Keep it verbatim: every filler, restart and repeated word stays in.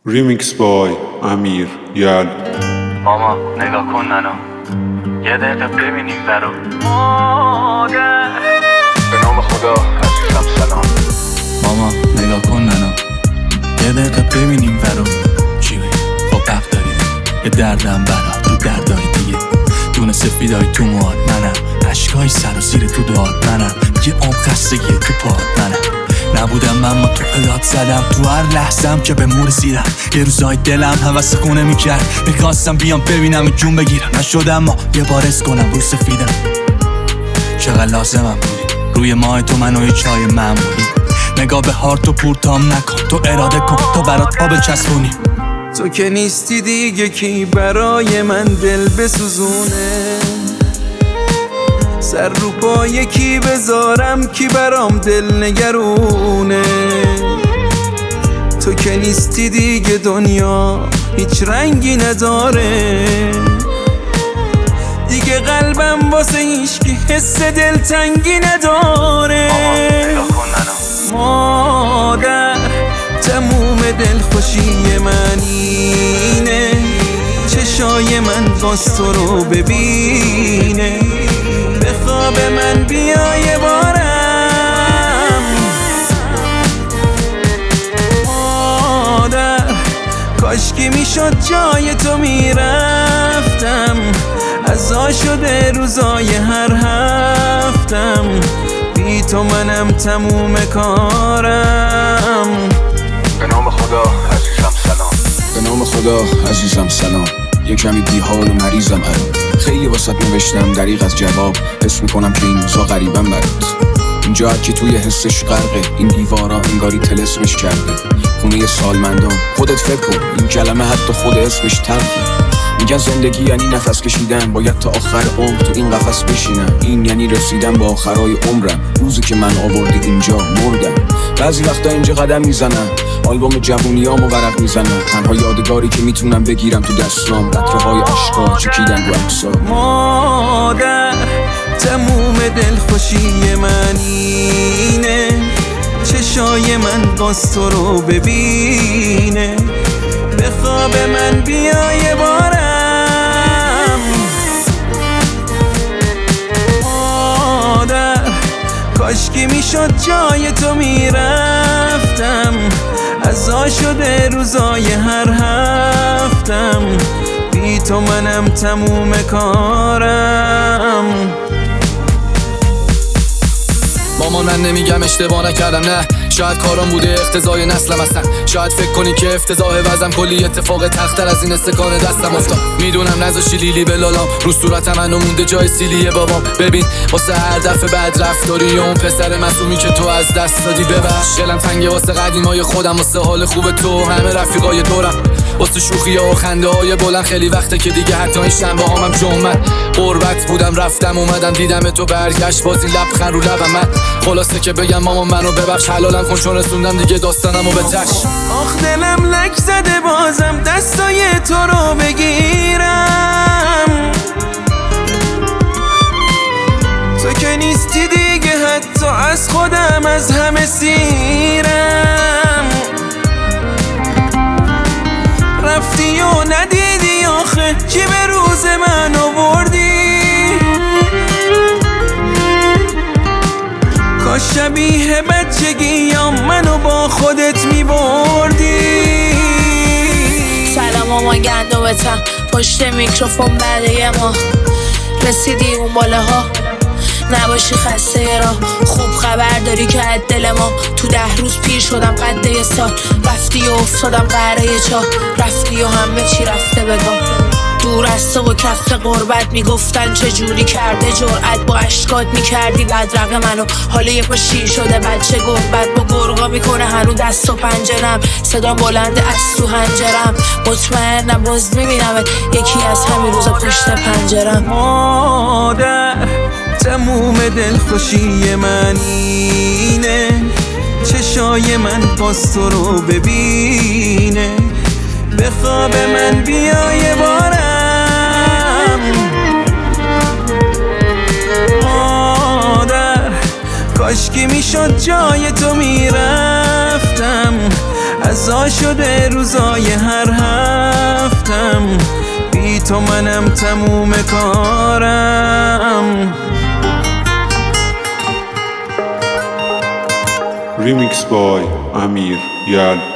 ریمیکس بای امیر یل. ماما نگاه کن منو، یه دقیقه ببینیم برو مادر. به نام خدا عزیزم سلام. ماما نگاه کن منو، یه دقیقه ببینیم برو چی بگی؟ خب حق داری، یه دردم برا تو دردای دیگه، دونه سفیدای تو موهات منم، عشقای سر و زیر تو داد منم، یه عمق خستگیه تو پاد منم. نبودم من ما تو الات زدم، تو هر لحظم که به مور رسیدم، یه روزای دلم هوس خونه میکرد، میخواستم بیام ببینم جون بگیرم، نشدم ما یه بار اس کنم رو سفیدم. چقدر لازمم بودی روی ماه تو منو یه چای معمولی، نگاه به هارت و پورتام نکن، تو اراده کن تا برات آب چسبونی. تو که نیستی دیگه کی برای من دل بسوزونه، سر رو پا یکی بذارم کی برام دل نگرونه. تو که نیستی دیگه دنیا هیچ رنگی نداره، دیگه قلبم واسه هیچکی حس دلتنگی نداره. مادر تموم دلخوشی من اینه، چشای من باز تو رو ببینه، به خواب من بیا یه بارم. مادر کاشکی میشد جای تو میرفتم، عزا شده روزای هر هفتم، بی تو منم تموم کارم. به نام خدا عزیزم سلام. به نام خدا عزیزم سلام. یه کمی بیحال و مریضم الان، خیلی واسط نوشتم دریغ از جواب، حس میکنم که این روزا غریبم برات. اینجا هرکی توی حسش غرقه، این دیوارا انگاری طلسمش کرده، خونه سالمندان. خودت فکر کن این کلمه حتی خود اسمش تلخه. میگن زندگی یعنی نفس کشیدن، باید تا آخر عمر تو این قفس بشینم، این یعنی رسیدن به آخرای عمرم، روزی که من آوردی اینجا مردم. بعضی وقتا اینجا قدم میزنم، آلبوم جوونیامو ورق میزنم، تنها یادگاری که میتونم بگیرم تو دستام قطره‌های اشکا چکیدن رو عکسام. مادر تموم دلخوشی من اینه، چشای من باز تو رو ببینه، به خواب من بیا یه بارم. مادر کاشکی میشد جای تو میرفتم، عزا شده روزای هر هفتم، بی تو منم تموم کارم. مامان من نمیگم اشتباه نکردم، نه شاید کارم بوده اقتضای نسلم هستن، شاید فکر کنی که افتضاح وزم کلی اتفاق تختر از این استکان دستم افتاد. میدونم نذاشتی لیلی به لالام، رو صورت منو مونده جای سیلی بابام. ببین واسه هر دفعه بد رفتاری اون پسر معصومی که تو از دست دادی ببخش. دلم تنگه واسه قدیمای خودم، واسه حال خوب تو همه رفیقای دورم، واسه شوخی ها و خنده های بلند. خیلی وقته که دیگه حتی این شنبه هامم جمعت قربت بودم، رفتم اومدم دیدم تو برگشت، باز این لبخند رو لبم من. خلاصه که بگم مامان منو ببخش، حلالم کن چون رسوندم دیگه داستانمو به تش. آخ دلم لک زده بازم دستای تو رو بگیرم، تو که نیستی دیگه حتی از خودم از همه سیرم. رفتی و ندیدی آخه کی به روز من آوردی، کاش شبیه بچگیام منو با خودت میبردی. سلام مامان گندمتم، پشت میکروفون بعد یه ماه رسیدی اون باله ها، نباشی خسته راه. خوب خبر داری که از دل ما تو ده روز پیر شدم قد یه سال، رفتی و افتادم قهره چاه، رفتی و همه چی رفته بگم. دور از تو و کف قربت میگفتن چجوری کرده جرأت، با اشکات میکردی بدرقه منو، حالا یه پا شیر شده بچه گربت، با گرگا میکنه هنو دست و پنجرم، صدا بلند از تو هنجرم، مطمئنم باز میبینمت یکی از همین روزا پشت پنجرم. مادر تموم دلخوشی من اینه، چشای من باز تو رو ببینه، به خواب من بیا یه بارم. مادر کاشکی میشد جای تو میرفتم، عزا شده روزای منم تموم کارم. Remix by Amir Yal.